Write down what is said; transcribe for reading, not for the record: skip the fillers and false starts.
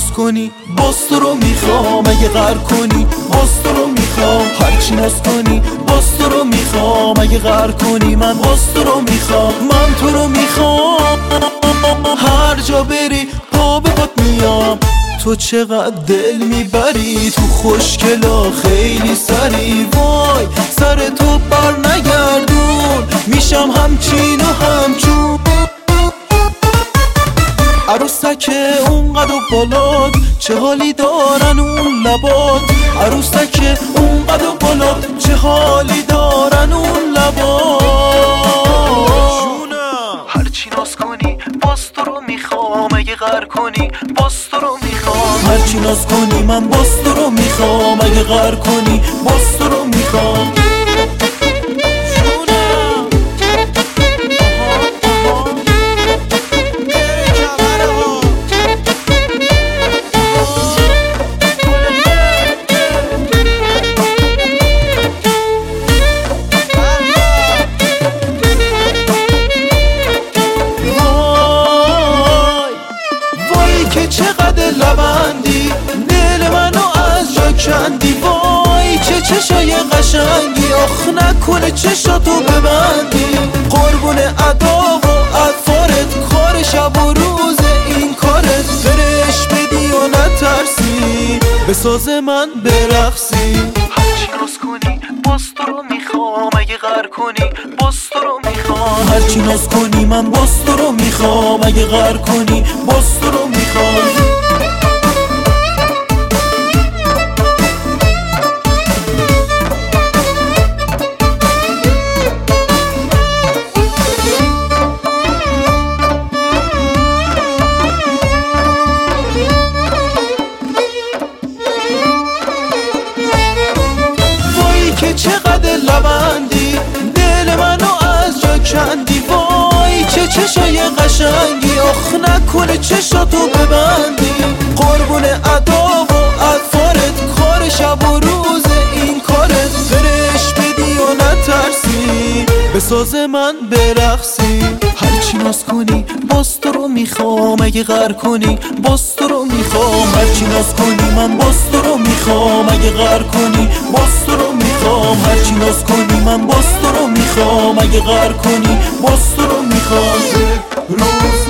ناز کنی باز تو رو میخوام، اگه غر کنی باز تو رو میخوام. هرچی ناز کنی باز تو رو میخوام، اگه غر کنی من باز تو رو میخوام. من تو رو میخوام، هر جا بری پا به پات میام. تو چقدر دل میبری تو خوشگلا خیلی سری. وای سر تو بر نگردون، میشم همچین و همچون. عروسک اونقدر بالات چه حالی دارن اون لبات. عروسک اونقدر بالات چه حالی دارن اون لبات. هرچی ناز کنی باز تو رو میخوام، اگه غر کنی باز تو رو میخوام. هرچی ناز کنی من باز تو رو میخوام، اگه غر کنی باز تو رو میخوام. چقدر لبندی دل منو از جا کندی. وای چه چشای قشنگی، آخ نکنه چشاتو ببندی. قربون ادا و اطوارت، کار شب و روز این کارت. فرش بدی و نترسی به ساز من برقصی. هرچی ناز کنی باز تو رو میخوام، اگه غر کنی باز تو رو میخوام. هرچی ناز کنی من باز تو رو میخوام، اگه غر کنی باز تو رو میخوام. که چقدر لبندی دل منو از جا کندی. وای چه چشای قشنگی، آخ نکنه چشاتو ببندی. قربون ادا و اطوارت، کار شب و روز این کارت. فرش بدی و نترسی به ساز من برقصی. هرچی ناز کنی باز تو رو میخوام، اگه غر کنی باز تو رو میخوام. هرچی ناز کنی من باز تو رو میخوام، اگه غر کنی باز تو رو میخوام. هرچی ناز کنی من باز تو رو میخوام، اگه غر کنی باز تو رو میخوام.